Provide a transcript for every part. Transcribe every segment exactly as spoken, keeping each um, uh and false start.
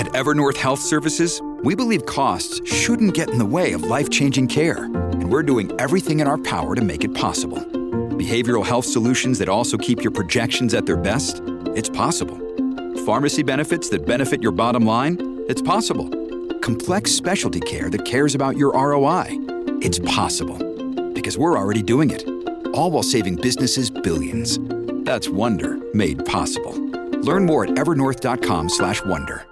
At Evernorth Health Services, we believe costs shouldn't get in the way of life-changing care, and we're doing everything in our power to make it possible. Behavioral health solutions that also keep your projections at their best? It's possible. Pharmacy benefits that benefit your bottom line? It's possible. Complex specialty care that cares about your R O I? It's possible. Because we're already doing it. All while saving businesses billions. That's Wonder made possible. Learn more at evernorth.com slash wonder.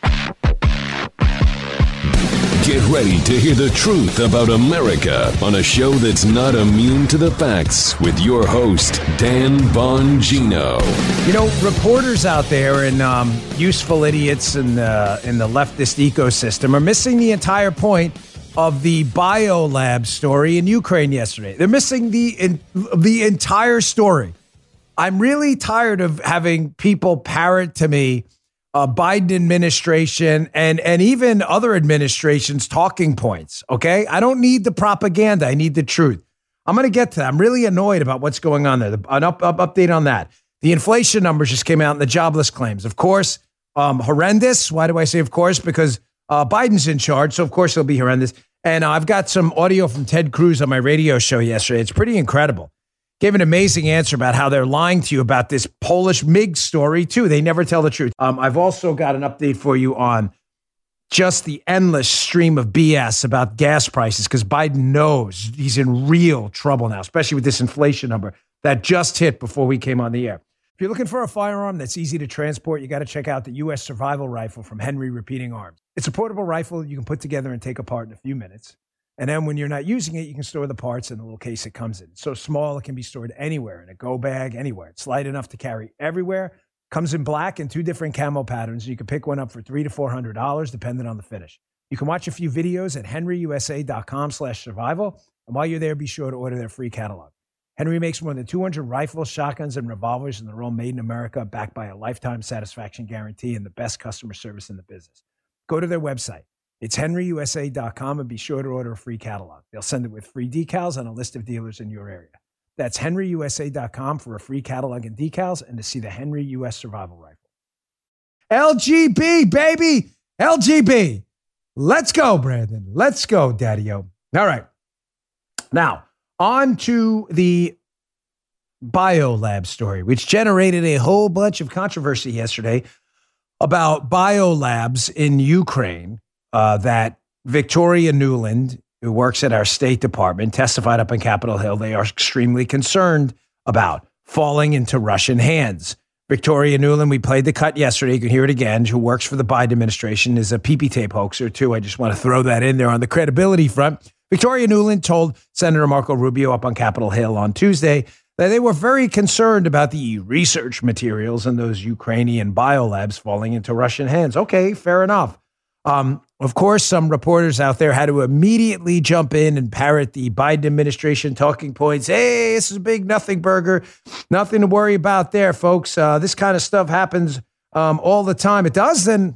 Get ready to hear the truth about America on a show that's not immune to the facts with your host, Dan Bongino. You know, reporters out there and um, useful idiots in the, in the leftist ecosystem are missing the entire point of the biolab story in Ukraine yesterday. They're missing the in, the entire story. I'm really tired of having people parrot to me Uh, Biden administration and and even other administrations talking points, okay? I don't need the propaganda. I need the truth. I'm going to get to that. I'm really annoyed about what's going on there. The, an up, up, update on that. The inflation numbers just came out and the jobless claims. Of course, um, horrendous. Why do I say of course? Because uh, Biden's in charge, so of course it'll be horrendous. And uh, I've got some audio from Ted Cruz on my radio show yesterday. It's pretty incredible. Gave an amazing answer about how they're lying to you about this Polish MiG story, too. They never tell the truth. Um, I've also got an update for you on just the endless stream of B S about gas prices, because Biden knows he's in real trouble now, especially with this inflation number that just hit before we came on the air. If you're looking for a firearm that's easy to transport, you got to check out the U S Survival Rifle from Henry Repeating Arms. It's a portable rifle you can put together and take apart in a few minutes. And then when you're not using it, you can store the parts in the little case it comes in. It's so small, it can be stored anywhere, in a go bag, anywhere. It's light enough to carry everywhere. Comes in black and two different camo patterns. You can pick one up for three to four hundred dollars, depending on the finish. You can watch a few videos at henryusa.com slash survival. And while you're there, be sure to order their free catalog. Henry makes more than two hundred rifles, shotguns, and revolvers, and they're all made in America, backed by a lifetime satisfaction guarantee and the best customer service in the business. Go to their website. It's henry u s a dot com and be sure to order a free catalog. They'll send it with free decals and a list of dealers in your area. That's henry u s a dot com for a free catalog and decals and to see the Henry U S Survival Rifle. L G B, baby! L G B! Let's go, Brandon. Let's go, Daddy-O. All right. Now, on to the biolab story, which generated a whole bunch of controversy yesterday about biolabs in Ukraine. Uh, that Victoria Nuland, who works at our State Department, testified up on Capitol Hill they are extremely concerned about falling into Russian hands. Victoria Nuland, we played the cut yesterday. You can hear it again, who works for the Biden administration, is a P P tape hoaxer, too. I just want to throw that in there on the credibility front. Victoria Nuland told Senator Marco Rubio up on Capitol Hill on Tuesday that they were very concerned about the research materials in those Ukrainian biolabs falling into Russian hands. Okay, fair enough. Um, of course, some reporters out there had to immediately jump in and parrot the Biden administration talking points. Hey, this is a big nothing burger. Nothing to worry about there, folks. Uh, this kind of stuff happens um, all the time. It does, then.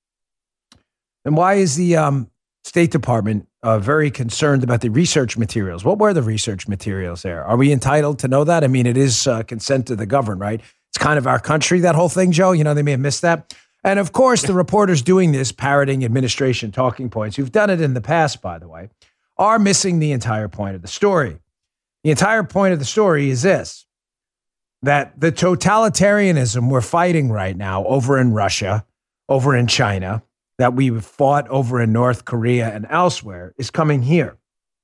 Then why is the um, State Department uh, very concerned about the research materials? What were the research materials there? Are we entitled to know that? I mean, it is uh, consent to the governed, right? It's kind of our country, that whole thing, Joe. You know, they may have missed that. And of course, the reporters doing this, parroting administration talking points, who've done it in the past, by the way, are missing the entire point of the story. The entire point of the story is this, that the totalitarianism we're fighting right now over in Russia, over in China, that we fought over in North Korea and elsewhere, is coming here.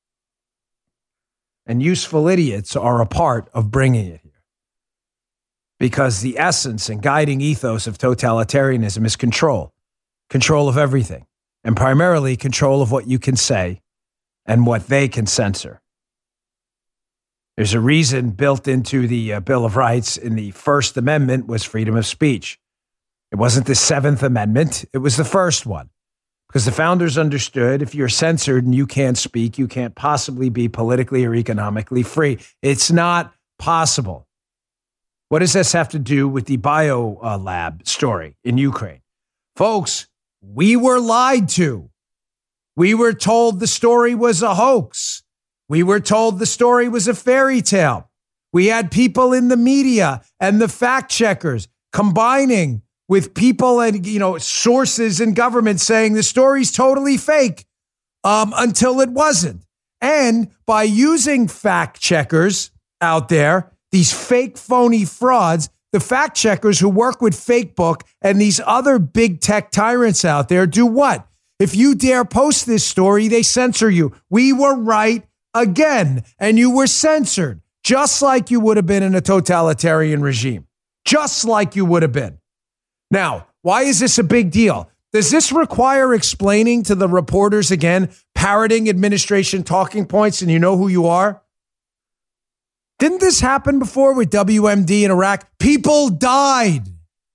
And useful idiots are a part of bringing it here. Because the essence and guiding ethos of totalitarianism is control. Control of everything. And primarily control of what you can say and what they can censor. There's a reason built into the uh, Bill of Rights in the First Amendment was freedom of speech. It wasn't the Seventh Amendment. It was the first one. Because the founders understood if you're censored and you can't speak, you can't possibly be politically or economically free. It's not possible. What does this have to do with the bio uh, lab story in Ukraine? Folks, we were lied to. We were told the story was a hoax. We were told the story was a fairy tale. We had people in the media and the fact checkers combining with people and, you know, sources in government saying the story's totally fake um, until it wasn't. And by using fact checkers out there, these fake, phony frauds, the fact checkers who work with Facebook and these other big tech tyrants out there do what? If you dare post this story, they censor you. We were right again, and you were censored, just like you would have been in a totalitarian regime. Just like you would have been. Now, why is this a big deal? Does this require explaining to the reporters again, parroting administration talking points, and you know who you are? Didn't this happen before with W M D in Iraq? People died.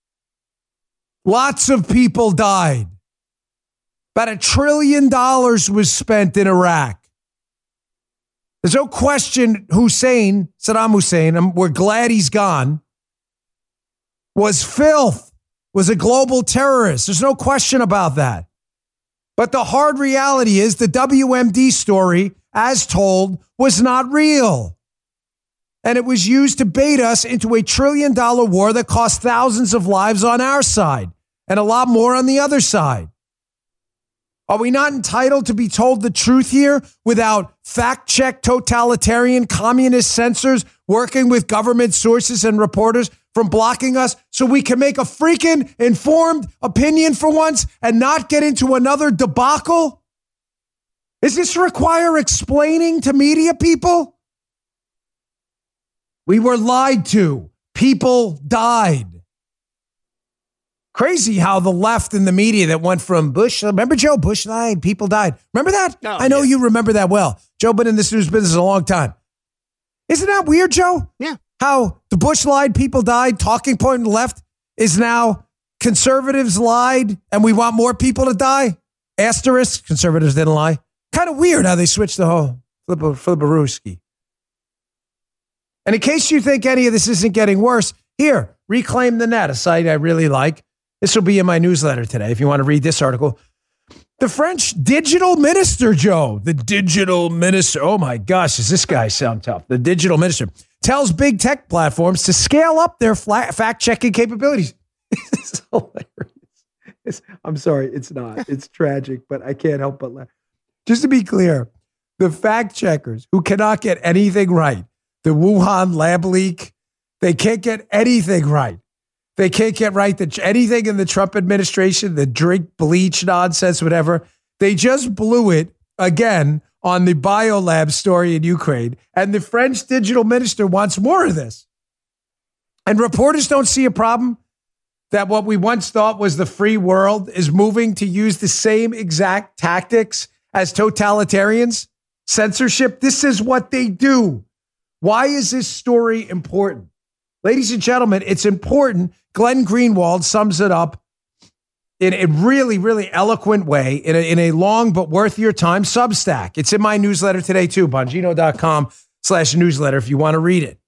Lots of people died. About a trillion dollars was spent in Iraq. There's no question Hussein, Saddam Hussein, and we're glad he's gone, was filth, was a global terrorist. There's no question about that. But the hard reality is the W M D story, as told, was not real. And it was used to bait us into a trillion dollar war that cost thousands of lives on our side and a lot more on the other side. Are we not entitled to be told the truth here without fact-check totalitarian communist censors working with government sources and reporters from blocking us so we can make a freaking informed opinion for once and not get into another debacle? Does this require explaining to media people? We were lied to. People died. Crazy how the left and the media that went from Bush, remember Joe, Bush lied, people died. Remember that? Oh, I know yeah. You remember that well. Joe been in this news business a long time. Isn't that weird, Joe? Yeah. How the Bush lied, people died, talking point on the left is now conservatives lied and we want more people to die? Asterisk, conservatives didn't lie. Kind of weird how they switched the whole flipperooski. And in case you think any of this isn't getting worse, here, Reclaim the Net, a site I really like. This will be in my newsletter today if you want to read this article. The French digital minister, Joe, the digital minister. Oh my gosh, does this guy sound tough? The digital minister tells big tech platforms to scale up their fact-checking capabilities. This is hilarious. It's, I'm sorry, it's not. It's tragic, but I can't help but laugh. Just to be clear, the fact checkers who cannot get anything right, the Wuhan lab leak, they can't get anything right. They can't get right that anything in the Trump administration, the drink bleach nonsense, whatever. They just blew it again on the biolab story in Ukraine. And the French digital minister wants more of this. And reporters don't see a problem that what we once thought was the free world is moving to use the same exact tactics as totalitarians, censorship. This is what they do. Why is this story important? Ladies and gentlemen, it's important. Glenn Greenwald sums it up in a really, really eloquent way in a, in a long but worth your time Substack. It's in my newsletter today too, Bongino.com slash newsletter if you want to read it.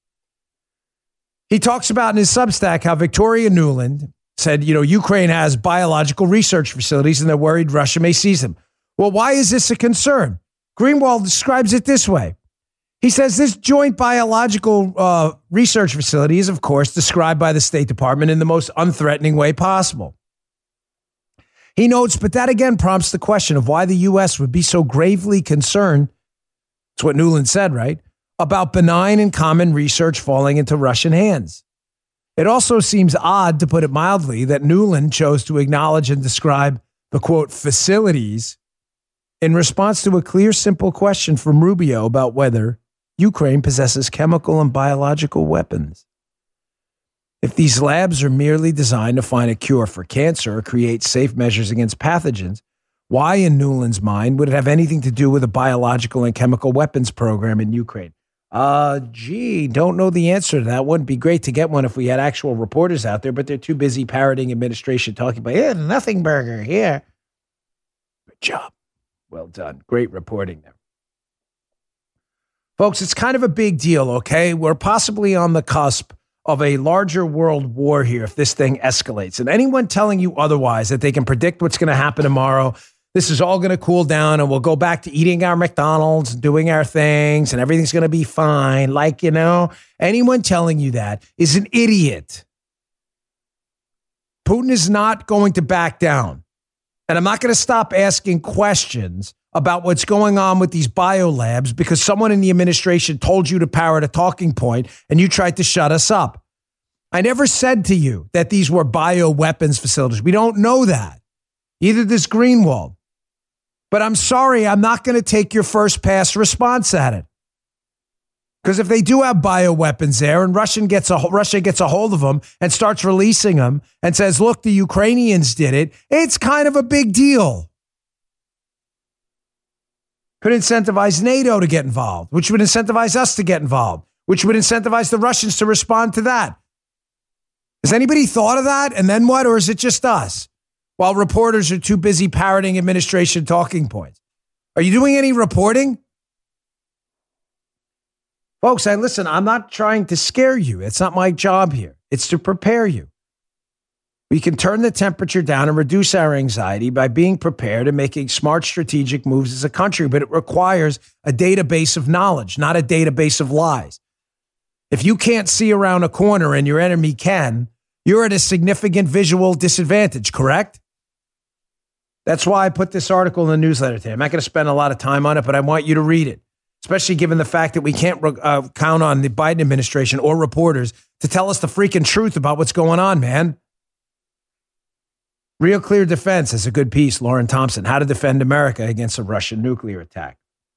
He talks about in his Substack how Victoria Nuland said, you know, Ukraine has biological research facilities and they're worried Russia may seize them. Well, why is this a concern? Greenwald describes it this way. He says this joint biological uh, research facility is, of course, described by the State Department in the most unthreatening way possible. He notes, but that again prompts the question of why the U S would be so gravely concerned, that's what Nuland said, right, about benign and common research falling into Russian hands. It also seems odd, to put it mildly, that Nuland chose to acknowledge and describe the, quote, facilities in response to a clear, simple question from Rubio about whether Ukraine possesses chemical and biological weapons. If these labs are merely designed to find a cure for cancer or create safe measures against pathogens, why in Nuland's mind would it have anything to do with a biological and chemical weapons program in Ukraine? Uh, gee, don't know the answer to that. Wouldn't be great to get one if we had actual reporters out there, but they're too busy parroting administration talking about, yeah, nothing burger here. Good job. Well done. Great reporting there. Folks, it's kind of a big deal, okay? We're possibly on the cusp of a larger world war here if this thing escalates. And anyone telling you otherwise, that they can predict what's going to happen tomorrow, this is all going to cool down and we'll go back to eating our McDonald's, doing our things, and everything's going to be fine. Like, you know, anyone telling you that is an idiot. Putin is not going to back down. And I'm not going to stop asking questions about what's going on with these biolabs because someone in the administration told you to parrot a talking point and you tried to shut us up. I never said to you that these were bioweapons facilities. We don't know that. Either does Greenwald. But I'm sorry, I'm not going to take your first pass response at it. Because if they do have bioweapons there and Russian gets a, Russia gets a hold of them and starts releasing them and says, look, the Ukrainians did it, it's kind of a big deal. Could incentivize NATO to get involved, which would incentivize us to get involved, which would incentivize the Russians to respond to that. Has anybody thought of that? And then what? Or is it just us? While reporters are too busy parroting administration talking points. Are you doing any reporting? Folks, I listen, I'm not trying to scare you. It's not my job here. It's to prepare you. We can turn the temperature down and reduce our anxiety by being prepared and making smart strategic moves as a country, but it requires a database of knowledge, not a database of lies. If you can't see around a corner and your enemy can, you're at a significant visual disadvantage, correct? That's why I put this article in the newsletter today. I'm not going to spend a lot of time on it, but I want you to read it, especially given the fact that we can't uh, count on the Biden administration or reporters to tell us the freaking truth about what's going on, man. Real Clear Defense is a good piece, Lauren Thompson, How to Defend America Against a Russian Nuclear Attack.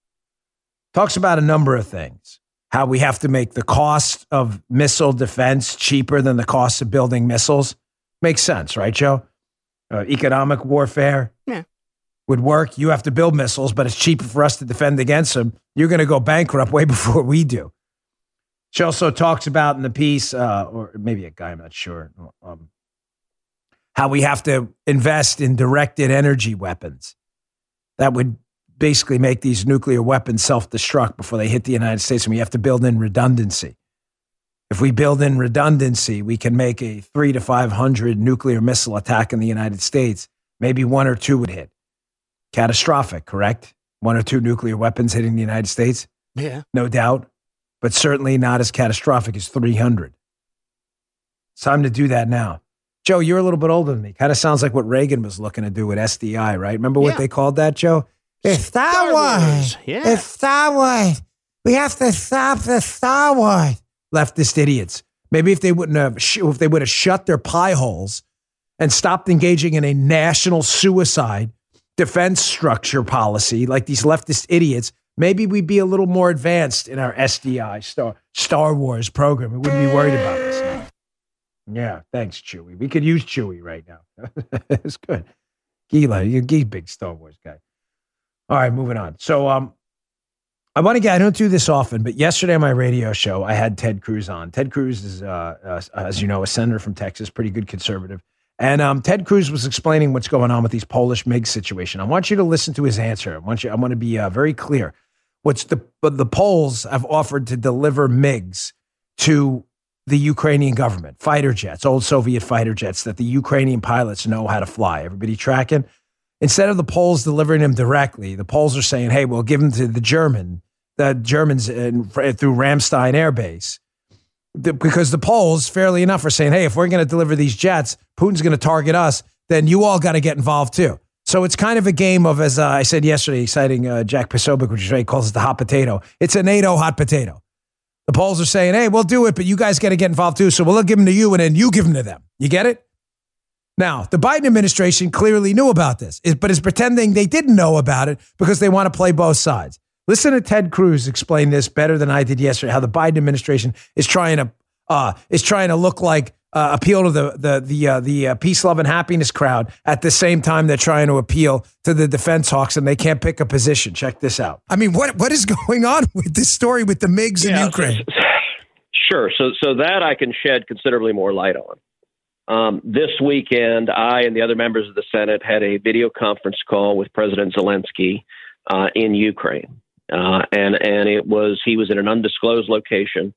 Talks about a number of things. How we have to make the cost of missile defense cheaper than the cost of building missiles. Makes sense, right, Joe? Uh, economic warfare yeah. would work. You have to build missiles, but it's cheaper for us to defend against them. You're going to go bankrupt way before we do. She also talks about in the piece, uh, or maybe a guy, I'm not sure, um, how we have to invest in directed energy weapons. That would basically make these nuclear weapons self-destruct before they hit the United States, and we have to build in redundancy. If we build in redundancy, we can make a three to five hundred nuclear missile attack in the United States. Maybe one or two would hit. Catastrophic, correct? One or two nuclear weapons hitting the United States? Yeah. No doubt. But certainly not as catastrophic as three hundred. It's time to do that now. Joe, you're a little bit older than me. Kind of sounds like what Reagan was looking to do with S D I, right? Remember what yeah. they called that, Joe? It's Star Wars. Yeah. It's Star Wars. We have to stop the Star Wars. Leftist idiots. Maybe if they wouldn't have, if they would have shut their pie holes and stopped engaging in a national suicide defense structure policy like these leftist idiots, maybe we'd be a little more advanced in our S D I, Star, Star Wars program. We wouldn't be worried about this now. Yeah, thanks, Chewie. We could use Chewie right now. It's good. Gila, you're a big Star Wars guy. All right, moving on. So um, I want to get, I don't do this often, but yesterday on my radio show, I had Ted Cruz on. Ted Cruz is, uh, uh, as you know, a senator from Texas, pretty good conservative. And um, Ted Cruz was explaining what's going on with these Polish MiG situation. I want you to listen to his answer. I want you. I want to be uh, very clear. What's the the Poles have offered to deliver MiGs to the Ukrainian government, fighter jets, old Soviet fighter jets that the Ukrainian pilots know how to fly. Everybody tracking? Instead of the Poles delivering them directly, the Poles are saying, hey, we'll give them to the German, the Germans in, through Ramstein Air Base. The, because the Poles, fairly enough, are saying, hey, if we're going to deliver these jets, Putin's going to target us, then you all got to get involved too. So it's kind of a game of, as uh, I said yesterday, citing uh, Jack Posobiec, which is right, he calls it the hot potato. It's a NATO hot potato. The Poles are saying, hey, we'll do it, but you guys got to get involved too, so we'll give them to you, and then you give them to them. You get it? Now, the Biden administration clearly knew about this, but is pretending they didn't know about it because they want to play both sides. Listen to Ted Cruz explain this better than I did yesterday, how the Biden administration is trying to uh, is trying to look like uh, appeal to the the the uh, the uh, peace, love, and happiness crowd at the same time they're trying to appeal to the defense hawks, and they can't pick a position. Check this out. I mean, what what is going on with this story with the MiGs yeah, in Ukraine? Sure. So so that I can shed considerably more light on. Um, this weekend, I and the other members of the Senate had a video conference call with President Zelensky uh, in Ukraine. Uh, and, and it was, he was in an undisclosed location.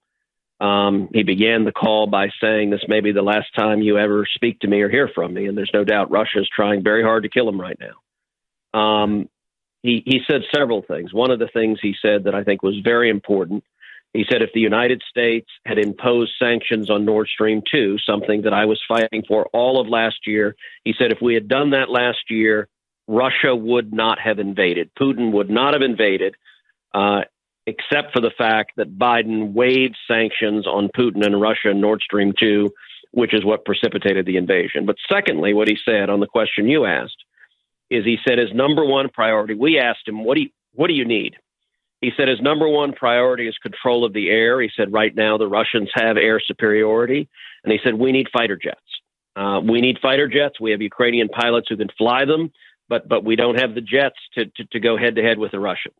Um, he began the call by saying, this may be the last time you ever speak to me or hear from me. And there's no doubt Russia is trying very hard to kill him right now. Um, he, he said several things. One of the things he said that I think was very important He said if the United States had imposed sanctions on Nord Stream two, something that I was fighting for all of last year, he said if we had done that last year, Russia would not have invaded. Putin would not have invaded, uh, except for the fact that Biden waived sanctions on Putin and Russia and Nord Stream two, which is what precipitated the invasion. But secondly, what he said on the question you asked is he said his number one priority, we asked him, what do you, what do you need? He said his number one priority is control of the air. He said right now the Russians have air superiority. And he said we need fighter jets. Uh, we need fighter jets. We have Ukrainian pilots who can fly them, but but we don't have the jets to, to, to go head-to-head with the Russians.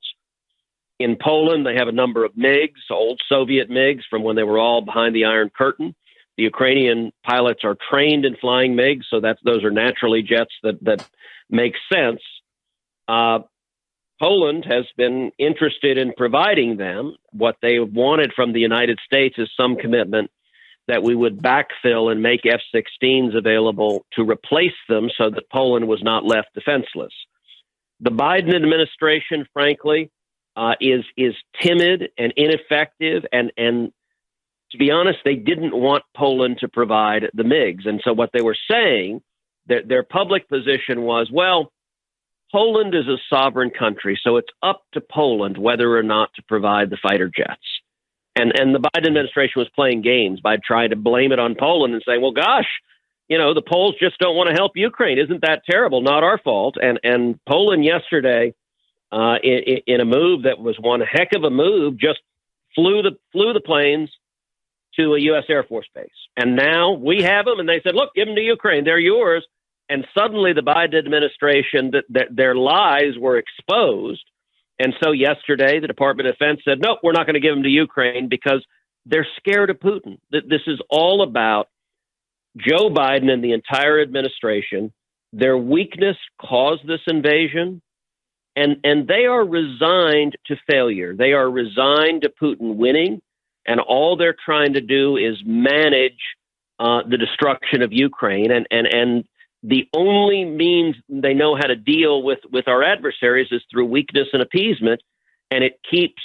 In Poland, they have a number of MiGs, old Soviet MiGs from when they were all behind the Iron Curtain. The Ukrainian pilots are trained in flying MiGs, so that's, those are naturally jets that, that make sense. Uh, Poland has been interested in providing them. What they wanted from the United States is some commitment that we would backfill and make F sixteens available to replace them so that Poland was not left defenseless. The Biden administration, frankly, uh, is is timid and ineffective. And, and to be honest, they didn't want Poland to provide the MiGs. And so what they were saying, their, their public position was, well, Poland is a sovereign country, so it's up to Poland whether or not to provide the fighter jets. And and the Biden administration was playing games by trying to blame it on Poland and saying, well, gosh, you know, the Poles just don't want to help Ukraine. Isn't that terrible? Not our fault. And and Poland yesterday, uh, in, in a move that was one heck of a move, just flew the flew the planes to a U S Air Force base. And now we have them, and they said, look, give them to Ukraine. They're yours. And suddenly the Biden administration, that, that their lies were exposed. And so yesterday, the Department of Defense said, no, we're not going to give them to Ukraine because they're scared of Putin. This is all about Joe Biden and the entire administration. Their weakness caused this invasion, and, and they are resigned to failure. They are resigned to Putin winning, and all they're trying to do is manage uh, the destruction of Ukraine. And, and, and the only means they know how to deal with, with our adversaries is through weakness and appeasement, and it keeps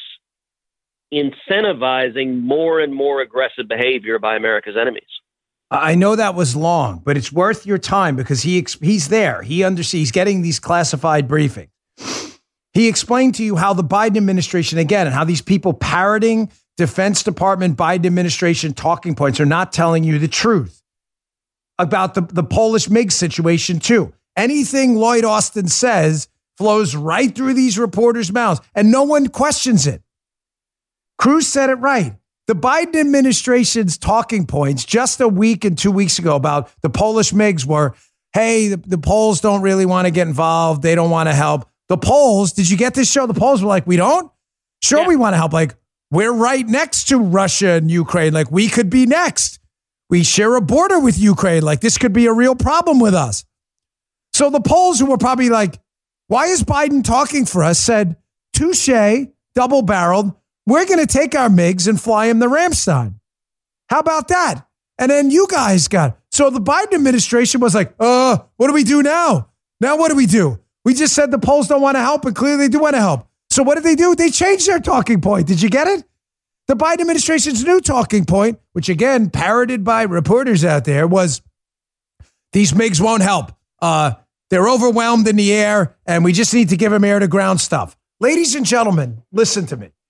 incentivizing more and more aggressive behavior by America's enemies. I know that was long, but it's worth your time because he he's there. He understands. He's getting these classified briefings. He explained to you how the Biden administration, again, and how these people parroting Defense Department, Biden administration talking points are not telling you the truth about the, the Polish MiG situation, too. Anything Lloyd Austin says flows right through these reporters' mouths, and no one questions it. Cruz said it right. The Biden administration's talking points just a week and two weeks ago about the Polish MiGs were, hey, the, the Poles don't really want to get involved. They don't want to help. The Poles, did you get this show? The Poles were like, we don't? Sure, yeah. We want to help. Like, we're right next to Russia and Ukraine. Like, we could be next. We share a border with Ukraine. Like, this could be a real problem with us. So the Poles, who were probably like, why is Biden talking for us, said, touche, double-barreled, we're going to take our MiGs and fly them the Ramstein. How about that? And then you guys got, so the Biden administration was like, uh, what do we do now? Now what do we do? We just said the Poles don't want to help, and clearly they do want to help. So what did they do? They changed their talking point. Did you get it? The Biden administration's new talking point, which again, parroted by reporters out there, was these MiGs won't help. Uh, they're overwhelmed in the air, and we just need to give them air-to-ground stuff. Ladies and gentlemen, listen to me.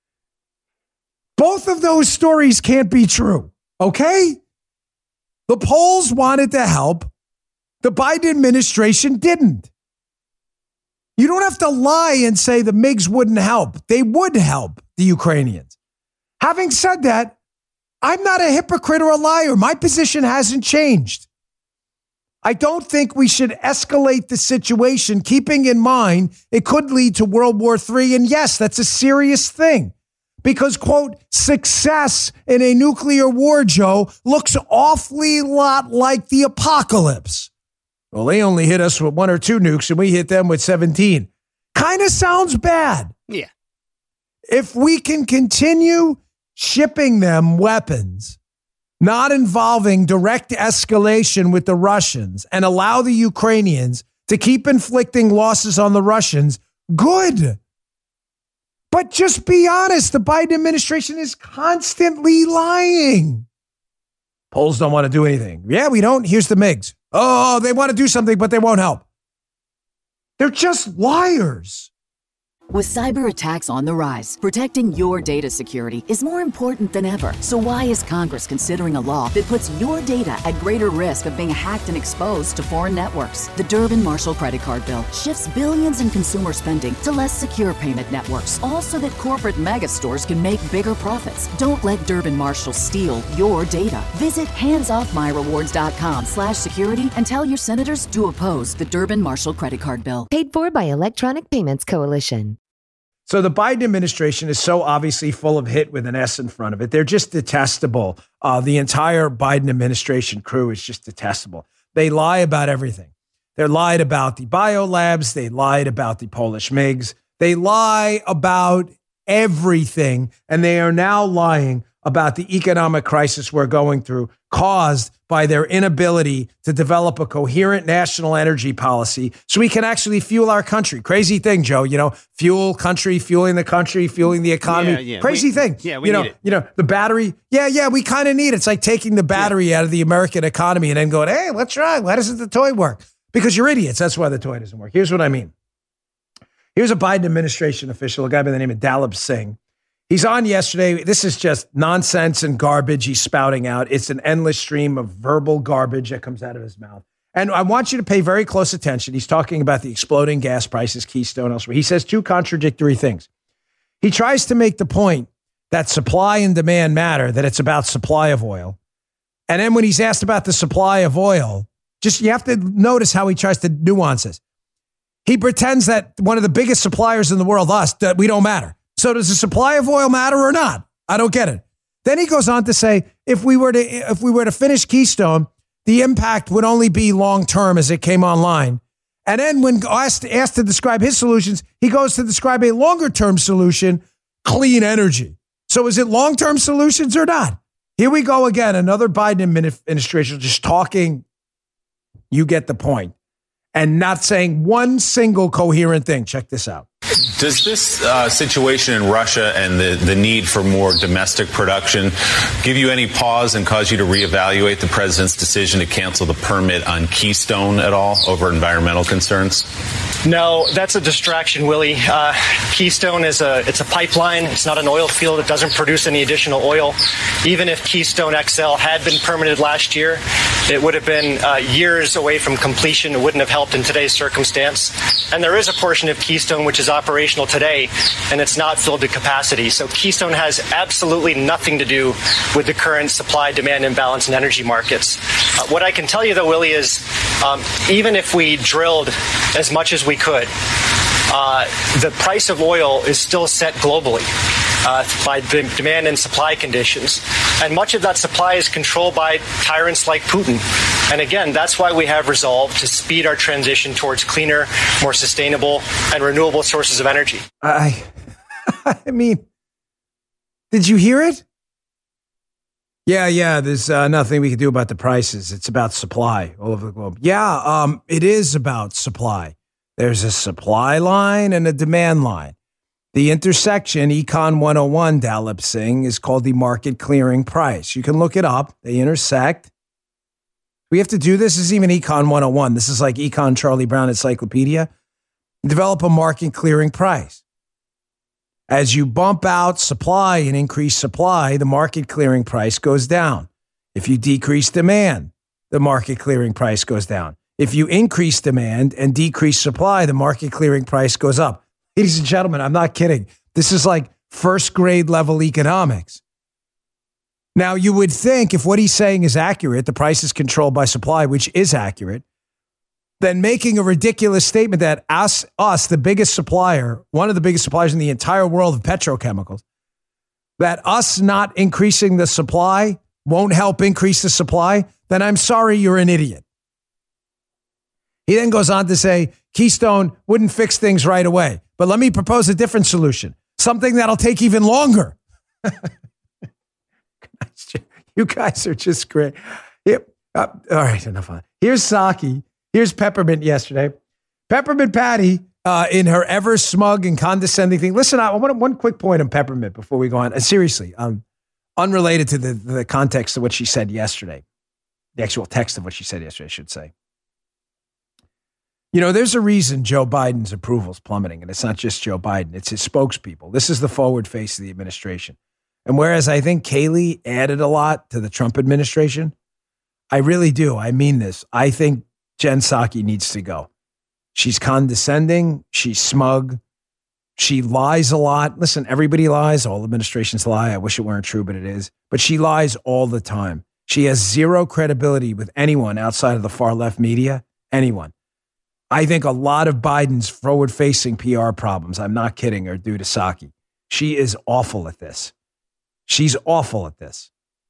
Both of those stories can't be true, okay? The Poles wanted to help. The Biden administration didn't. You don't have to lie and say the MiGs wouldn't help. They would help the Ukrainians. Having said that, I'm not a hypocrite or a liar. My position hasn't changed. I don't think we should escalate the situation, keeping in mind it could lead to World War Three. And yes, that's a serious thing. Because, quote, success in a nuclear war, Joe, looks awfully lot like the apocalypse. Well, they only hit us with one or two nukes and we hit them with seventeen. Kind of sounds bad. Yeah. If we can continue shipping them weapons, not involving direct escalation with the Russians, and allow the Ukrainians to keep inflicting losses on the Russians, good. But just be honest, the Biden administration is constantly lying. Polls don't want to do anything. Yeah, we don't. Here's the M I Gs. Oh, they want to do something, but they won't help. They're just liars. With cyber attacks on the rise, protecting your data security is more important than ever. So why is Congress considering a law that puts your data at greater risk of being hacked and exposed to foreign networks? The Durbin-Marshall credit card bill shifts billions in consumer spending to less secure payment networks, all so that corporate mega stores can make bigger profits. Don't let Durbin-Marshall steal your data. Visit handsoffmyrewards.com slash security and tell your senators to oppose the Durbin-Marshall credit card bill. Paid for by Electronic Payments Coalition. So the Biden administration is so obviously full of hit with an S in front of it. They're just detestable. Uh, the entire Biden administration crew is just detestable. They lie about everything. They lied about the biolabs. They lied about the Polish M I Gs. They lie about everything. And they are now lying about the economic crisis we're going through, caused by their inability to develop a coherent national energy policy so we can actually fuel our country. Crazy thing, Joe, you know, fuel country, fueling the country, fueling the economy. Yeah, yeah. Crazy we, thing. Yeah, we you know, need it. You know, the battery. Yeah, yeah, we kind of need it. It's like taking the battery yeah. out of the American economy and then going, hey, let's try. Why doesn't the toy work? Because you're idiots. That's why the toy doesn't work. Here's what I mean. Here's a Biden administration official, a guy by the name of Dalip Singh. He's on yesterday. This is just nonsense and garbage he's spouting out. It's an endless stream of verbal garbage that comes out of his mouth. And I want you to pay very close attention. He's talking about the exploding gas prices, Keystone, elsewhere. He says two contradictory things. He tries to make the point that supply and demand matter, that it's about supply of oil. And then when he's asked about the supply of oil, just you have to notice how he tries to nuance this. He pretends that one of the biggest suppliers in the world, us, that we don't matter. So does the supply of oil matter or not? I don't get it. Then he goes on to say, if we were to if we were to finish Keystone, the impact would only be long-term as it came online. And then when asked, asked to describe his solutions, he goes to describe a longer-term solution, clean energy. So is it long-term solutions or not? Here we go again, another Biden administration just talking, you get the point, and not saying one single coherent thing. Check this out. Does this uh, situation in Russia and the, the need for more domestic production give you any pause and cause you to reevaluate the president's decision to cancel the permit on Keystone at all over environmental concerns? No, that's a distraction, Willie. Uh, Keystone is a it's a pipeline. It's not an oil field. It doesn't produce any additional oil. Even if Keystone X L had been permitted last year, it would have been uh, years away from completion. It wouldn't have helped in today's circumstance. And there is a portion of Keystone which is operational today, and it's not filled to capacity. So Keystone has absolutely nothing to do with the current supply-demand imbalance in energy markets. Uh, what I can tell you, though, Willie, is um, even if we drilled as much as we could, uh, the price of oil is still set globally uh, by the demand and supply conditions. And much of that supply is controlled by tyrants like Putin. And again, that's why we have resolved to speed our transition towards cleaner, more sustainable, and renewable sources of energy. I, I mean, did you hear it? Yeah, yeah, there's uh, nothing we can do about the prices. It's about supply all over the globe. Yeah, um, it is about supply. There's a supply line and a demand line. The intersection, Econ one oh one, Dalip Singh, is called the market clearing price. You can look it up. They intersect. We have to do this. This is even Econ one oh one. This is like Econ Charlie Brown Encyclopedia. Develop a market clearing price. As you bump out supply and increase supply, the market clearing price goes down. If you decrease demand, the market clearing price goes down. If you increase demand and decrease supply, the market clearing price goes up. Ladies and gentlemen, I'm not kidding. This is like first grade level economics. Now, you would think if what he's saying is accurate, the price is controlled by supply, which is accurate, then making a ridiculous statement that us, us, the biggest supplier, one of the biggest suppliers in the entire world of petrochemicals, that us not increasing the supply won't help increase the supply, then I'm sorry, you're an idiot. He then goes on to say Keystone wouldn't fix things right away, but let me propose a different solution, something that'll take even longer. You guys are just great. Yep. Uh, all right, enough on it. Here's Psaki. Here's Peppermint yesterday. Peppermint Patty uh, in her ever smug and condescending thing. Listen, I want one quick point on Peppermint before we go on. Uh, seriously, um, unrelated to the, the context of what she said yesterday, the actual text of what she said yesterday, I should say. You know, there's a reason Joe Biden's approval is plummeting, and it's not just Joe Biden. It's his spokespeople. This is the forward face of the administration. And whereas I think Kayleigh added a lot to the Trump administration, I really do. I mean this. I think Jen Psaki needs to go. She's condescending. She's smug. She lies a lot. Listen, everybody lies. All administrations lie. I wish it weren't true, but it is. But she lies all the time. She has zero credibility with anyone outside of the far left media. Anyone. I think a lot of Biden's forward-facing P R problems, I'm not kidding, are due to Psaki. She is awful at this. She's awful at this.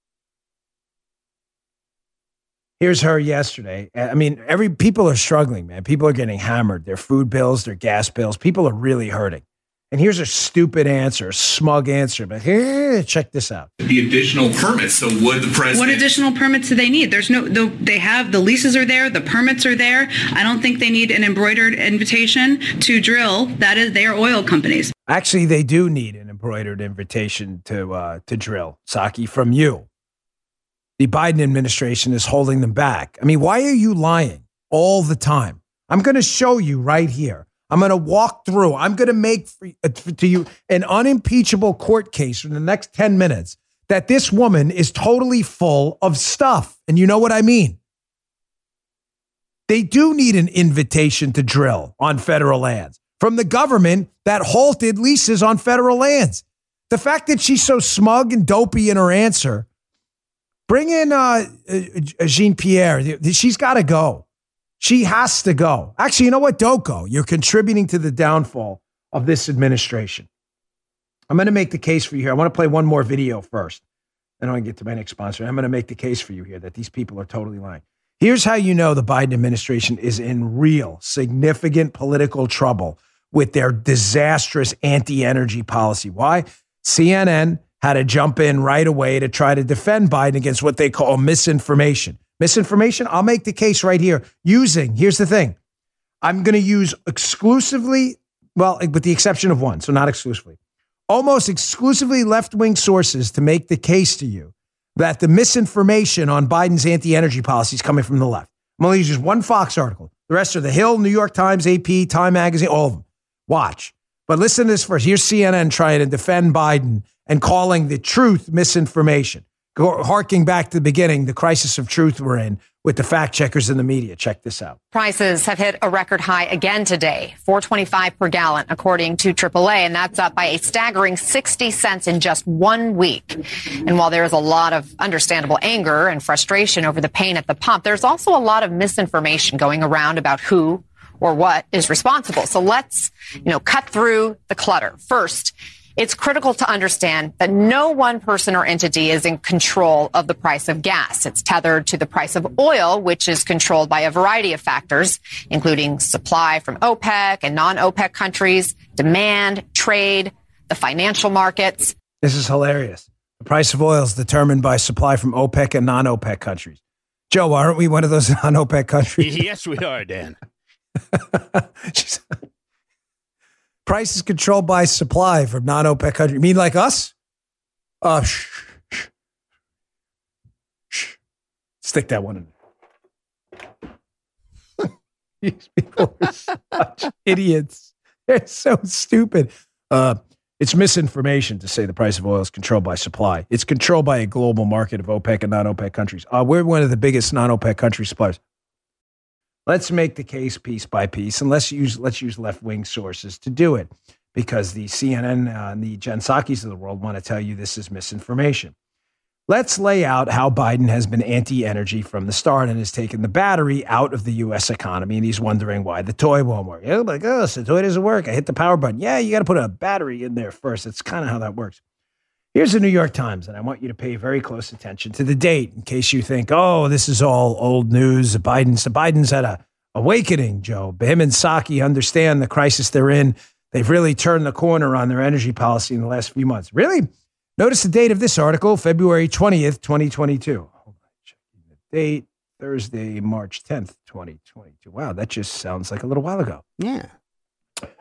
Here's her yesterday. I mean, every people are struggling, man. People are getting hammered. Their food bills, their gas bills. People are really hurting. And here's a stupid answer, a smug answer. But here, check this out. The additional permits. So would the president... What additional permits do they need? There's no... The, they have... The leases are there. The permits are there. I don't think they need an embroidered invitation to drill. That is... They are oil companies. Actually, they do need an embroidered invitation to uh, to drill, Psaki, from you. The Biden administration is holding them back. I mean, why are you lying all the time? I'm going to show you right here. I'm going to walk through. I'm going to make for, uh, to you an unimpeachable court case in the next ten minutes that this woman is totally full of stuff. And you know what I mean? They do need an invitation to drill on federal lands from the government that halted leases on federal lands. The fact that she's so smug and dopey in her answer, bring in uh, uh, Jean-Pierre. She's got to go. She has to go. Actually, you know what? Don't go. You're contributing to the downfall of this administration. I'm going to make the case for you here. I want to play one more video first. Then I get to my next sponsor. I'm going to make the case for you here that these people are totally lying. Here's how you know the Biden administration is in real, significant political trouble with their disastrous anti-energy policy. Why? C N N had to jump in right away to try to defend Biden against what they call misinformation. Misinformation, I'll make the case right here using, here's the thing. I'm going to use exclusively, well, with the exception of one, so not exclusively, almost exclusively left-wing sources to make the case to you that the misinformation on Biden's anti-energy policy is coming from the left. I'm only using just one Fox article. The rest are The Hill, New York Times, A P, Time Magazine, all of them. Watch. But listen to this first. Here's C N N trying to defend Biden and calling the truth misinformation. Harking back to the beginning, the crisis of truth we're in with the fact checkers in the media. Check this out. Prices have hit a record high again today, four twenty-five per gallon, according to triple A, and that's up by a staggering sixty cents in just one week. And while there is a lot of understandable anger and frustration over the pain at the pump, there's also a lot of misinformation going around about who or what is responsible. So let's, you know, cut through the clutter. First, it's critical to understand that no one person or entity is in control of the price of gas. It's tethered to the price of oil, which is controlled by a variety of factors, including supply from OPEC and non-OPEC countries, demand, trade, the financial markets. This is hilarious. The price of oil is determined by supply from OPEC and non-OPEC countries. Joe, aren't we one of those non-OPEC countries? Yes, we are, Dan. Price is controlled by supply from non-OPEC countries. You mean like us? Uh, shh, shh, shh. Stick that one in. These people are such idiots. They're so stupid. Uh, it's misinformation to say the price of oil is controlled by supply. It's controlled by a global market of OPEC and non-OPEC countries. Uh, we're one of the biggest non-OPEC country suppliers. Let's make the case piece by piece, and let's use let's use left-wing sources to do it, because the C N N uh, and the Jen Psakis of the world want to tell you this is misinformation. Let's lay out how Biden has been anti-energy from the start and has taken the battery out of the U S economy, and he's wondering why the toy won't work. Yeah, like, oh, so the toy doesn't work. I hit the power button. Yeah, you got to put a battery in there first. That's kind of how that works. Here's the New York Times, and I want you to pay very close attention to the date in case you think, oh, this is all old news. Biden's, Biden's at a awakening, Joe. Him and Psaki understand the crisis they're in. They've really turned the corner on their energy policy in the last few months. Really? Notice the date of this article, February twentieth, twenty twenty-two. Hold on, checking the date, Thursday, March tenth, twenty twenty-two. Wow, that just sounds like a little while ago. Yeah.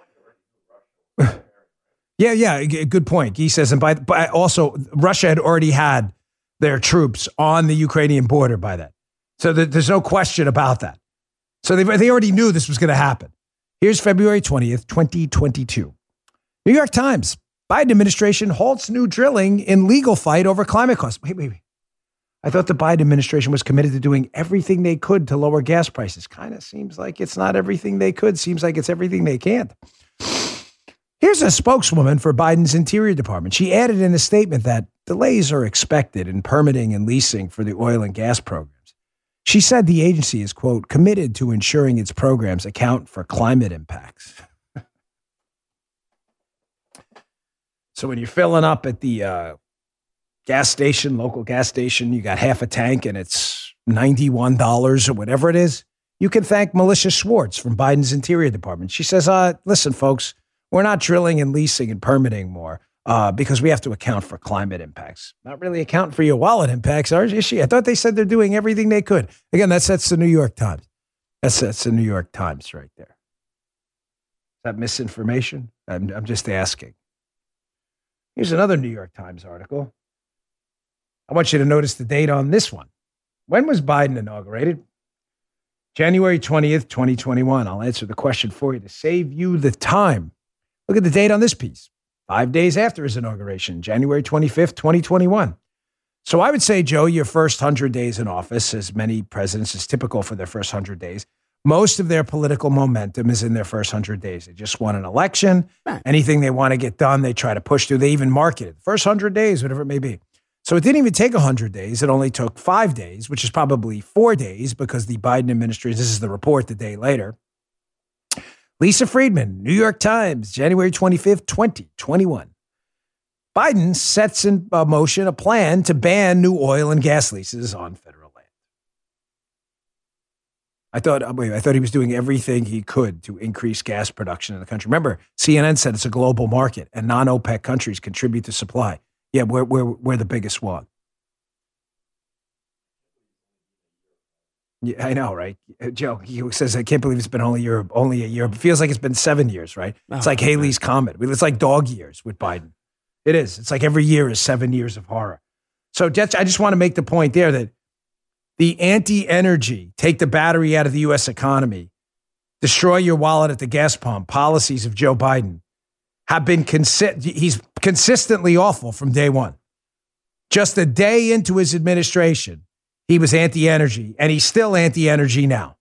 Yeah, yeah, good point. He says, and by, by also, Russia had already had their troops on the Ukrainian border by then. So th- there's no question about that. So they, they already knew this was going to happen. Here's February twentieth, twenty twenty-two. New York Times. Biden administration halts new drilling in legal fight over climate costs. Wait, wait, wait. I thought the Biden administration was committed to doing everything they could to lower gas prices. Kind of seems like it's not everything they could. Seems like it's everything they can't. Here's a spokeswoman for Biden's Interior Department. She added in a statement that delays are expected in permitting and leasing for the oil and gas programs. She said the agency is, quote, committed to ensuring its programs account for climate impacts. So when you're filling up at the uh, gas station, local gas station, you got half a tank and it's ninety-one dollars or whatever it is, you can thank Melissa Schwartz from Biden's Interior Department. She says, uh, listen, folks, we're not drilling and leasing and permitting more uh, because we have to account for climate impacts. Not really accounting for your wallet impacts, are is she? I thought they said they're doing everything they could. Again, that's, that's the New York Times. That's, that's the New York Times right there. Is that misinformation? I'm, I'm just asking. Here's another New York Times article. I want you to notice the date on this one. When was Biden inaugurated? January twentieth, twenty twenty-one. I'll answer the question for you to save you the time. Look at the date on this piece. Five days after his inauguration, January twenty-fifth, twenty twenty-one. So I would say, Joe, your first one hundred days in office, as many presidents is typical for their first one hundred days, most of their political momentum is in their first one hundred days. They just won an election. Anything they want to get done, they try to push through. They even market it. First one hundred days, whatever it may be. So it didn't even take one hundred days. It only took five days, which is probably four days because the Biden administration, this is the report the day later. Lisa Friedman, New York Times, January twenty-fifth, twenty twenty-one. Biden sets in motion a plan to ban new oil and gas leases on federal land. I thought, wait, I thought he was doing everything he could to increase gas production in the country. Remember, C N N said it's a global market and non-OPEC countries contribute to supply. Yeah, we're, we're, we're the biggest one. Yeah, I know, right? Joe, he says, I can't believe it's been only a year, only a year. It feels like it's been seven years, right? It's oh, like Haley's man. Comet. It's like dog years with Biden. It is. It's like every year is seven years of horror. So I just want to make the point there that the anti-energy, take the battery out of the U S economy, destroy your wallet at the gas pump policies of Joe Biden have been, consi- he's consistently awful from day one. Just a day into his administration, he was anti-energy, and he's still anti-energy now.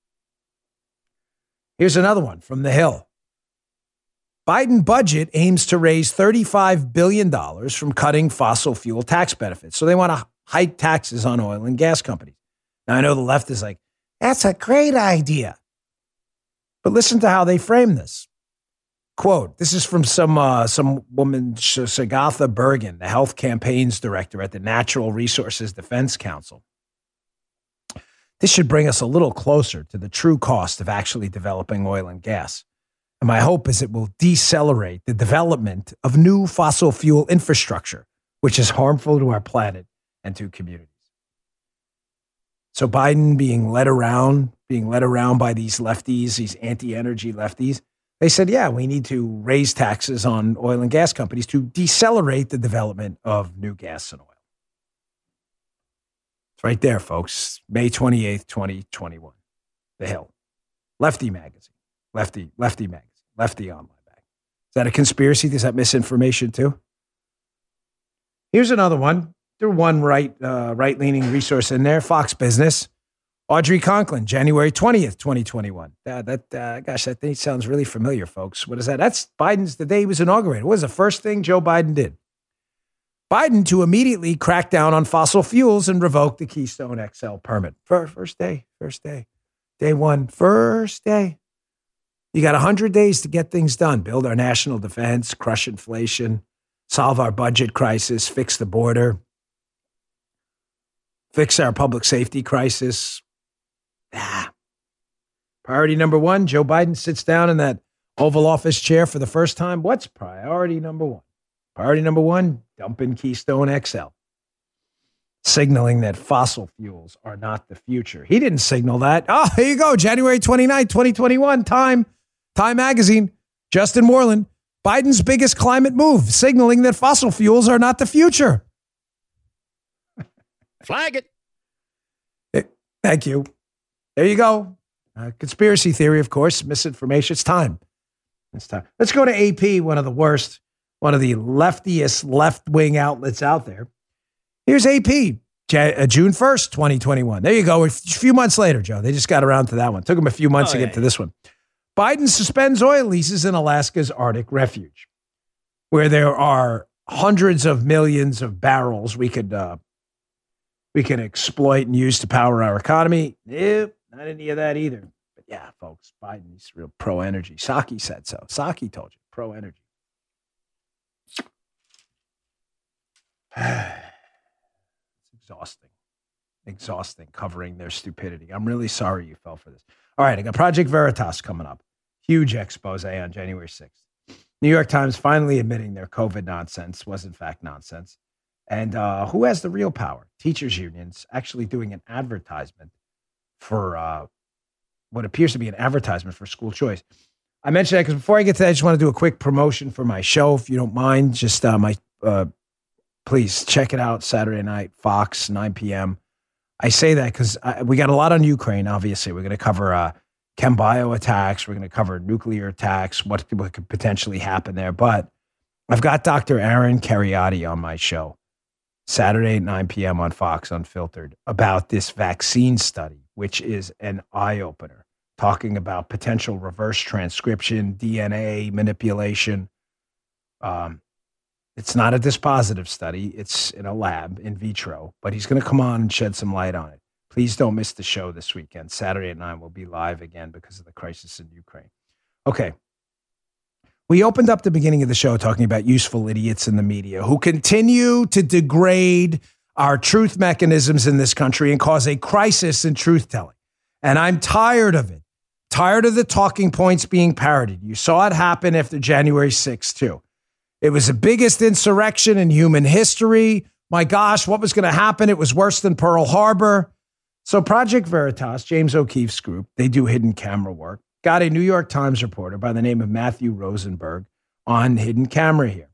Here's another one from The Hill. Biden budget aims to raise thirty-five billion dollars from cutting fossil fuel tax benefits. So they want to hike taxes on oil and gas companies. Now, I know the left is like, that's a great idea. But listen to how they frame this. Quote, this is from some uh, some woman, Sagatha Bergen, the health campaigns director at the Natural Resources Defense Council. This should bring us a little closer to the true cost of actually developing oil and gas. And my hope is it will decelerate the development of new fossil fuel infrastructure, which is harmful to our planet and to communities. So Biden being led around, being led around by these lefties, these anti-energy lefties, they said, yeah, we need to raise taxes on oil and gas companies to decelerate the development of new gas and oil. It's right there, folks. May twenty-eighth, twenty twenty-one. The Hill. Lefty magazine. Lefty, lefty magazine. Lefty on my back. Is that a conspiracy? Is that misinformation too? Here's another one. There's one right, uh, right-leaning resource in there. Fox Business. Audrey Conklin, January twentieth, twenty twenty-one. Uh, that, uh, gosh, that thing sounds really familiar, folks. What is that? That's Biden's, the day he was inaugurated. What was the first thing Joe Biden did? Biden to immediately crack down on fossil fuels and revoke the Keystone X L permit. First, first day, first day. Day one, first day. You got one hundred days to get things done. Build our national defense, crush inflation, solve our budget crisis, fix the border, fix our public safety crisis. Ah. Priority number one, Joe Biden sits down in that Oval Office chair for the first time. What's priority number one? Priority number one, dumping Keystone X L. Signaling that fossil fuels are not the future. He didn't signal that. Oh, here you go. January twenty-ninth, twenty twenty-one. Time. Time magazine. Justin Moreland. Biden's biggest climate move, signaling that fossil fuels are not the future. Flag it. Thank you. There you go. Uh, conspiracy theory, of course, misinformation. It's time. It's time. Let's go to A P, one of the worst, one of the leftiest left-wing outlets out there. Here's A P, J- uh, June first, twenty twenty-one. There you go. A few months later, Joe. They just got around to that one. Took them a few months oh, to get yeah, to this one. Biden suspends oil leases in Alaska's Arctic refuge, where there are hundreds of millions of barrels we could uh, we can exploit and use to power our economy. Nope, not any of that either. But yeah, folks, Biden's real pro-energy. Psaki said so. Psaki told you, pro-energy. It's exhausting. Exhausting covering their stupidity. I'm really sorry you fell for this. All right, I got Project Veritas coming up. Huge expose on January sixth. New York Times finally admitting their COVID nonsense was in fact nonsense. And uh, who has the real power? Teachers unions actually doing an advertisement for uh, what appears to be an advertisement for school choice. I mentioned that because before I get to that, I just want to do a quick promotion for my show, if you don't mind. Just uh, my, uh, please check it out Saturday night, Fox, nine p.m. I say that because we got a lot on Ukraine, obviously. We're going to cover uh, chem bio attacks. We're going to cover nuclear attacks, what, what could potentially happen there. But I've got Doctor Aaron Kheriaty on my show Saturday at nine p.m. on Fox Unfiltered about this vaccine study, which is an eye-opener, talking about potential reverse transcription, D N A manipulation. Um, it's not a dispositive study. It's in a lab, in vitro, but he's going to come on and shed some light on it. Please don't miss the show this weekend. Saturday at nine, we'll be live again because of the crisis in Ukraine. Okay. We opened up the beginning of the show talking about useful idiots in the media who continue to degrade our truth mechanisms in this country and cause a crisis in truth-telling. And I'm tired of it. Tired of the talking points being parroted. You saw it happen after January sixth, too. It was the biggest insurrection in human history. My gosh, what was going to happen? It was worse than Pearl Harbor. So Project Veritas, James O'Keefe's group, they do hidden camera work, got a New York Times reporter by the name of Matthew Rosenberg on hidden camera here.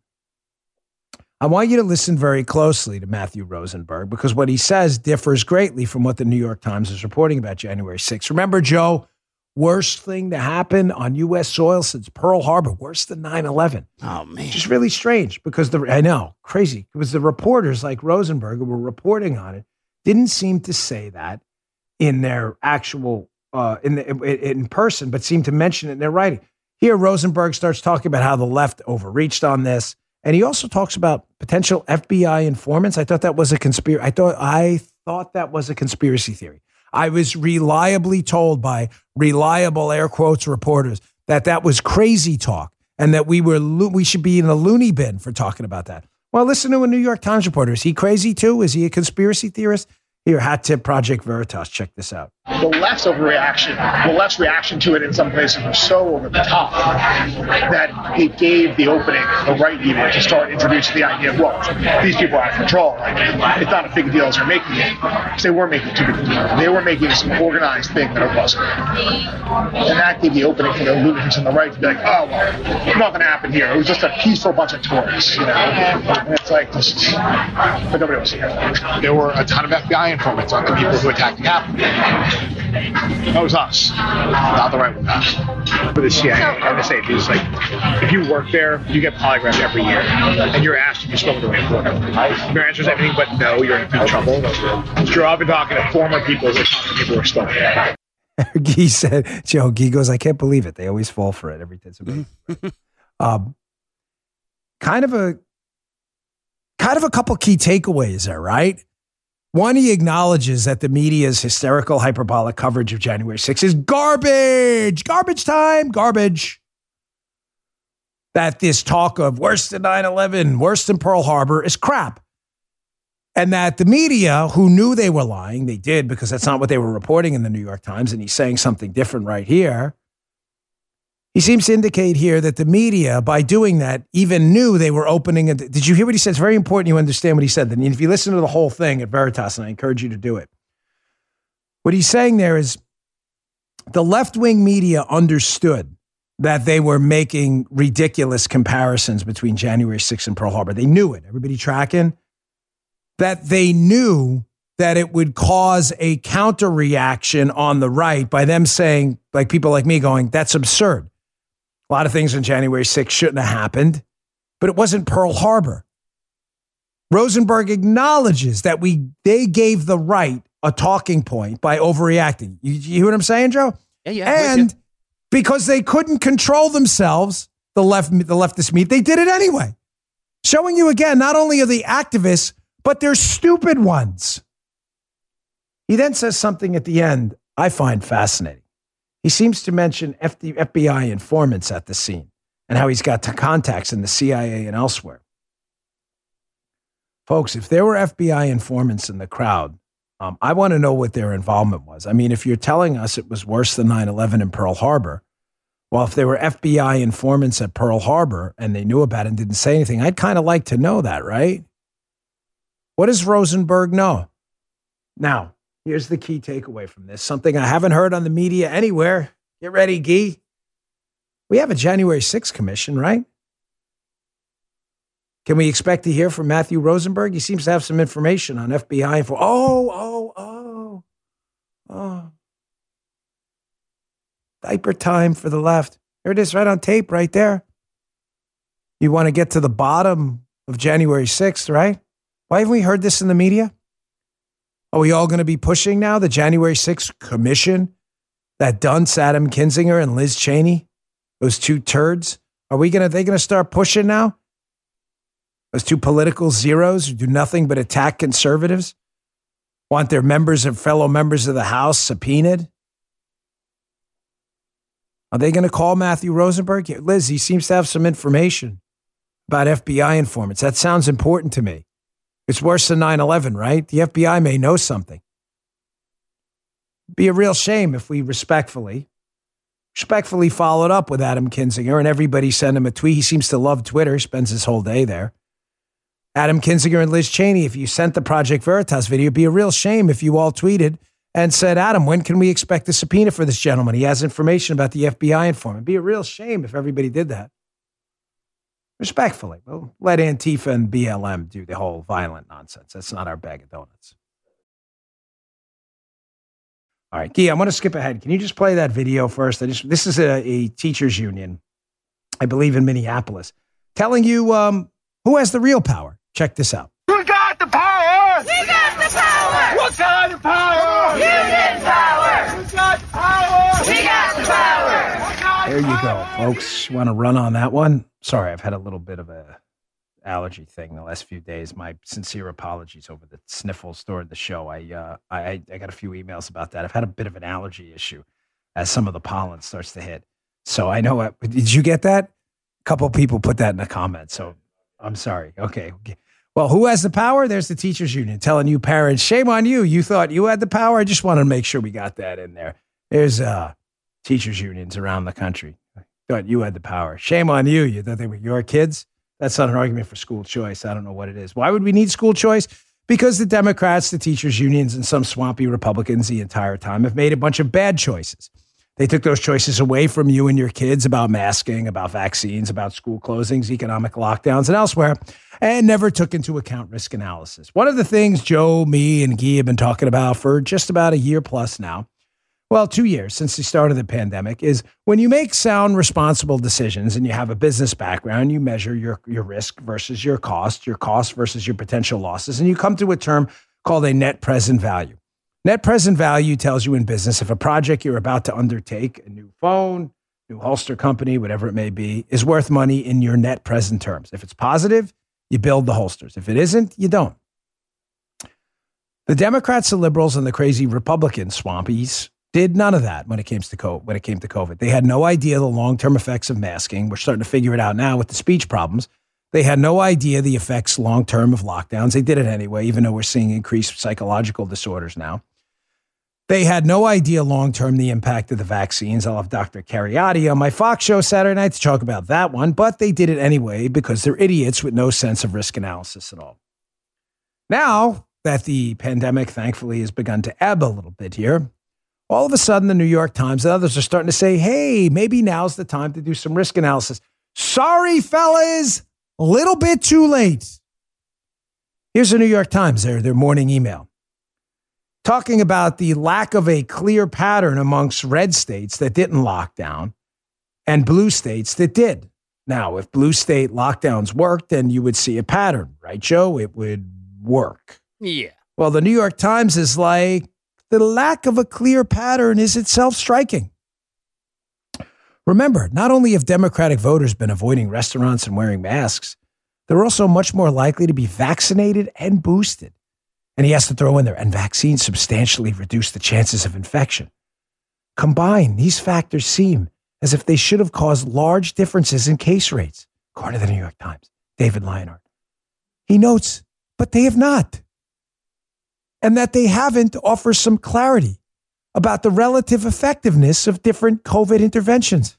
I want you to listen very closely to Matthew Rosenberg because what he says differs greatly from what the New York Times is reporting about January sixth. Remember, Joe, worst thing to happen on U S soil since Pearl Harbor, worse than nine eleven. Oh, man. Which is really strange because, the I know, crazy. It was the reporters like Rosenberg who were reporting on it didn't seem to say that in their actual, uh, in, the, in person, but seemed to mention it in their writing. Here, Rosenberg starts talking about how the left overreached on this. And he also talks about potential F B I informants. I thought that was a conspiracy. I thought I thought that was a conspiracy theory. I was reliably told by reliable air quotes reporters that that was crazy talk and that we were lo- we should be in the loony bin for talking about that. Well, listen to a New York Times reporter. Is he crazy too? Is he a conspiracy theorist? Here, Hat Tip Project Veritas. Check this out. The left's overreaction, the left's reaction to it in some places was so over the top that it gave the opening, the right even, to start introducing the idea of, well, these people are out of control. Like, it's not a big deal as they're making it. Because they were making it too big a deal. They were making this organized thing that it wasn't. And that gave the opening for the lunatics on the right to be like, oh, well, nothing happened here. It was just a peaceful bunch of tourists, you know. And it's like, just, but nobody was here. There were a ton of F B I informants on the people who attacked the Capitol. That was us, not the right one. For the C I A, I would say, it's like, if you work there, you get polygraphed every year, and you're asked if you're spoken to an informer. Your answer is anything but no, you're in trouble. You're often talking to former people who are talking to people who are stolen. Guy said, Joe, Guy goes, I can't believe it. They always fall for it every time. um, kind of a, kind of a couple key takeaways there, right? One, he acknowledges that the media's hysterical, hyperbolic coverage of January sixth is garbage, garbage time, garbage. That this talk of worse than nine eleven, worse than Pearl Harbor is crap. And that the media, who knew they were lying, they did because that's not what they were reporting in the New York Times, and he's saying something different right here. He seems to indicate here that the media, by doing that, even knew they were opening. A, did you hear what he said? It's very important you understand what he said. And if you listen to the whole thing at Veritas, and I encourage you to do it, what he's saying there is the left-wing media understood that they were making ridiculous comparisons between January sixth and Pearl Harbor. They knew it. Everybody tracking? That they knew that it would cause a counter reaction on the right by them saying, like people like me going, that's absurd. A lot of things on January sixth shouldn't have happened, but it wasn't Pearl Harbor. Rosenberg acknowledges that we they gave the right a talking point by overreacting. You, you hear what I'm saying, Joe? Yeah, yeah. And because they couldn't control themselves, the left, the leftist meat, they did it anyway. Showing you again, not only are the activists, but they're stupid ones. He then says something at the end I find fascinating. He seems to mention F B I informants at the scene and how he's got contacts in the C I A and elsewhere. Folks, if there were F B I informants in the crowd, um, I want to know what their involvement was. I mean, if you're telling us it was worse than nine eleven in Pearl Harbor, well, if there were F B I informants at Pearl Harbor and they knew about it and didn't say anything, I'd kind of like to know that, right? What does Rosenberg know? Now, here's the key takeaway from this. Something I haven't heard on the media anywhere. Get ready, Guy. We have a January sixth commission, right? Can we expect to hear from Matthew Rosenberg? He seems to have some information on F B I. For oh, oh, oh, oh. Diaper time for the left. Here it is right on tape right there. You want to get to the bottom of January sixth, right? Why haven't we heard this in the media? Are we all going to be pushing now the January sixth commission that dunce Adam Kinzinger and Liz Cheney, those two turds? Are we going to, they going to start pushing now? Those two political zeros who do nothing but attack conservatives, want their members and fellow members of the House subpoenaed? Are they going to call Matthew Rosenberg? Yeah, Liz, he seems to have some information about F B I informants. That sounds important to me. It's worse than nine eleven, right? The F B I may know something. It'd be a real shame if we respectfully, respectfully followed up with Adam Kinzinger and everybody sent him a tweet. He seems to love Twitter, spends his whole day there. Adam Kinzinger and Liz Cheney, if you sent the Project Veritas video, it'd be a real shame if you all tweeted and said, Adam, when can we expect a subpoena for this gentleman? He has information about the F B I informant. It'd be a real shame if everybody did that. Respectfully, we'll let Antifa and B L M do the whole violent nonsense. That's not our bag of donuts. All right, Guy, I'm going to skip ahead. Can you just play that video first? I just This is a, a teachers union, I believe in Minneapolis, telling you um, who has the real power. Check this out. Who got the power? We got the power. What kind of power? Union power. Who got the power? We got the power. There you go, folks. Want to run on that one? Sorry, I've had a little bit of a allergy thing the last few days. My sincere apologies over the sniffles during the show. I, uh, I I got a few emails about that. I've had a bit of an allergy issue as some of the pollen starts to hit. So I know. What, did you get that? A couple of people put that in the comments. So I'm sorry. Okay. okay. Well, who has the power? There's the teachers union telling you parents, shame on you. You thought you had the power. I just wanted to make sure we got that in there. There's uh, teachers unions around the country. Thought you had the power. Shame on you. You thought they were your kids. That's not an argument for school choice. I don't know what it is. Why would we need school choice? Because the Democrats, the teachers unions, and some swampy Republicans the entire time have made a bunch of bad choices. They took those choices away from you and your kids about masking, about vaccines, about school closings, economic lockdowns, and elsewhere, and never took into account risk analysis. One of the things Joe, me, and Guy have been talking about for just about a year plus now, well, two years since the start of the pandemic, is when you make sound, responsible decisions and you have a business background, you measure your, your risk versus your cost, your cost versus your potential losses, and you come to a term called a net present value. Net present value tells you in business if a project you're about to undertake, a new phone, new holster company, whatever it may be, is worth money in your net present terms. If it's positive, you build the holsters. If it isn't, you don't. The Democrats, the liberals, and the crazy Republican swampies did none of that when it came to COVID. When it came to COVID. They had no idea the long-term effects of masking. We're starting to figure it out now with the speech problems. They had no idea the effects long-term of lockdowns. They did it anyway, even though we're seeing increased psychological disorders now. They had no idea long-term the impact of the vaccines. I'll have Doctor Cariotti on my Fox show Saturday night to talk about that one, but they did it anyway because they're idiots with no sense of risk analysis at all. Now that the pandemic, thankfully, has begun to ebb a little bit here, All of a sudden, the New York Times and others are starting to say, hey, maybe now's the time to do some risk analysis. Sorry, fellas, a little bit too late. Here's the New York Times, their, their morning email, talking about the lack of a clear pattern amongst red states that didn't lock down and blue states that did. Now, if blue state lockdowns worked, then you would see a pattern, right, Joe? It would work. Yeah. Well, the New York Times is like, the lack of a clear pattern is itself striking. Remember, not only have Democratic voters been avoiding restaurants and wearing masks, they're also much more likely to be vaccinated and boosted. And he has to throw in there, and vaccines substantially reduce the chances of infection. Combined, these factors seem as if they should have caused large differences in case rates, according to the New York Times, David Lionheart. He notes, but they have not. And that they haven't offers some clarity about the relative effectiveness of different COVID interventions.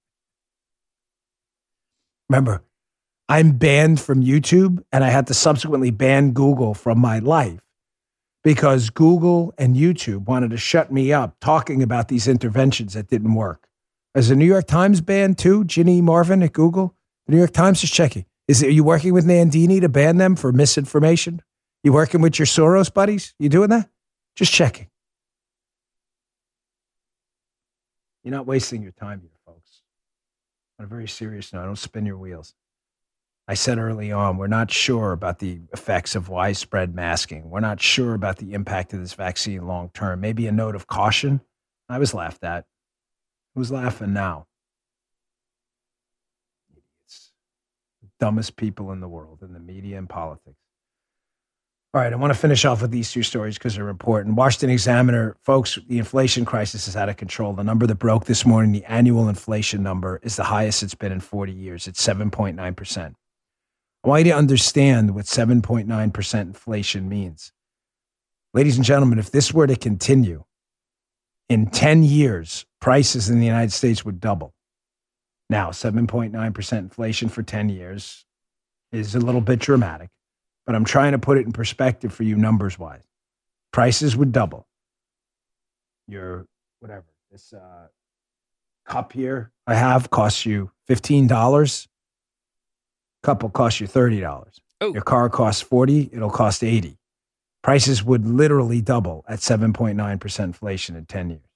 Remember, I'm banned from YouTube, and I had to subsequently ban Google from my life because Google and YouTube wanted to shut me up talking about these interventions that didn't work. Is the New York Times banned too? Ginny Marvin at Google? The New York Times is checking. Is it, are you working with Nandini to ban them for misinformation? You working with your Soros buddies? You doing that? Just checking. You're not wasting your time here, folks. On a very serious note, don't spin your wheels. I said early on, we're not sure about the effects of widespread masking. We're not sure about the impact of this vaccine long term. Maybe a note of caution. I was laughed at. Who's laughing now? Idiots. The dumbest people in the world, in the media and politics. All right, I want to finish off with these two stories because they're important. Washington Examiner, folks, the inflation crisis is out of control. The number that broke this morning, the annual inflation number, is the highest it's been in forty years. It's seven point nine percent. I want you to understand what seven point nine percent inflation means. Ladies and gentlemen, if this were to continue, in ten years, prices in the United States would double. Now, seven point nine percent inflation for ten years is a little bit dramatic. But I'm trying to put it in perspective for you numbers-wise. Prices would double. Your, whatever, this uh, cup here I have costs you fifteen dollars. Cup will cost you thirty dollars. Oh. Your car costs forty dollars. It'll cost eighty dollars. Prices would literally double at seven point nine percent inflation in ten years.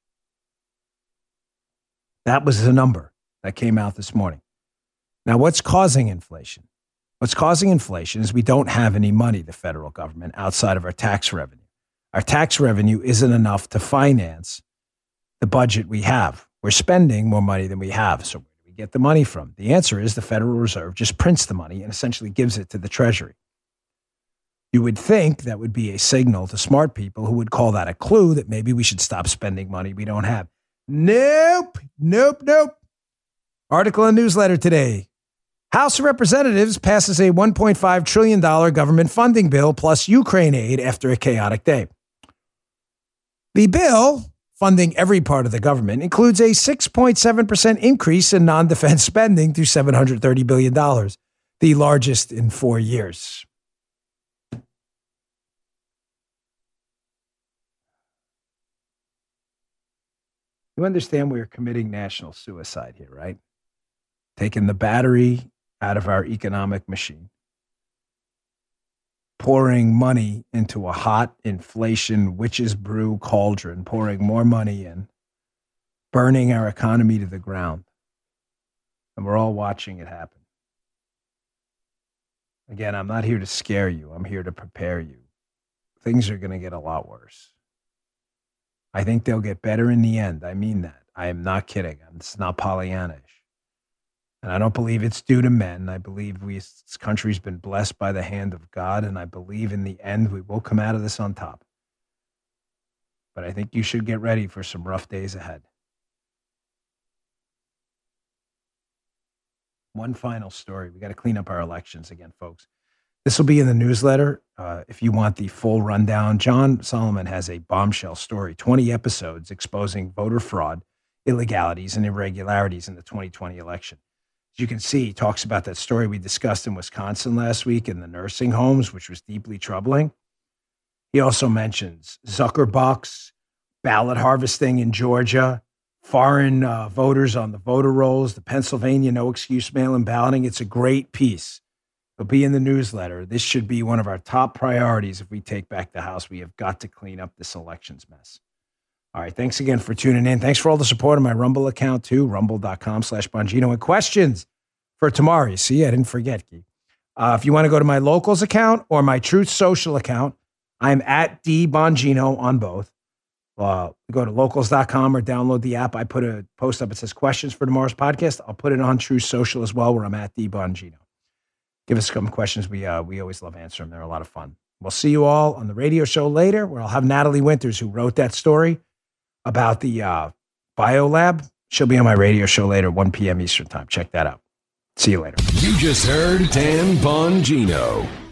That was the number that came out this morning. Now, what's causing inflation? What's causing inflation is we don't have any money, the federal government, outside of our tax revenue. Our tax revenue isn't enough to finance the budget we have. We're spending more money than we have. So where do we get the money from? The answer is the Federal Reserve just prints the money and essentially gives it to the Treasury. You would think that would be a signal to smart people who would call that a clue that maybe we should stop spending money we don't have. Nope, nope, nope. Article and newsletter today. House of Representatives passes a one point five trillion dollars government funding bill plus Ukraine aid after a chaotic day. The bill, funding every part of the government, includes a six point seven percent increase in non-defense spending to seven hundred thirty billion dollars, the largest in four years. You understand we're committing national suicide here, right? Taking the battery out of our economic machine, pouring money into a hot inflation witch's brew cauldron, pouring more money in, burning our economy to the ground. And we're all watching it happen. Again, I'm not here to scare you. I'm here to prepare you. Things are going to get a lot worse. I think they'll get better in the end. I mean that. I am not kidding. It's not Pollyannish. And I don't believe it's due to men. I believe we, this country's been blessed by the hand of God, and I believe in the end we will come out of this on top. But I think you should get ready for some rough days ahead. One final story. We got to clean up our elections again, folks. This will be in the newsletter. Uh, if you want the full rundown, John Solomon has a bombshell story, twenty episodes exposing voter fraud, illegalities, and irregularities in the twenty twenty election. As you can see, he talks about that story we discussed in Wisconsin last week in the nursing homes, which was deeply troubling. He also mentions Zuckerbucks, ballot harvesting in Georgia, foreign uh, voters on the voter rolls, the Pennsylvania no excuse mail-in balloting. It's a great piece. It'll be in the newsletter. This should be one of our top priorities if we take back the House. We have got to clean up this elections mess. All right, thanks again for tuning in. Thanks for all the support on my Rumble account, too, rumble.com slash Bongino. And questions for tomorrow. You see, I didn't forget, Keith. Uh, if you want to go to my Locals account or my Truth Social account, I'm at D Bongino on both. Uh, go to locals dot com or download the app. I put a post up. It says questions for tomorrow's podcast. I'll put it on Truth Social as well, where I'm at D Bongino. Give us some questions. We uh, we always love answering them. They're a lot of fun. We'll see you all on the radio show later, where I'll have Natalie Winters, who wrote that story about the uh, biolab. She'll be on my radio show later, one p.m. Eastern time. Check that out. See you later. You just heard Dan Bongino.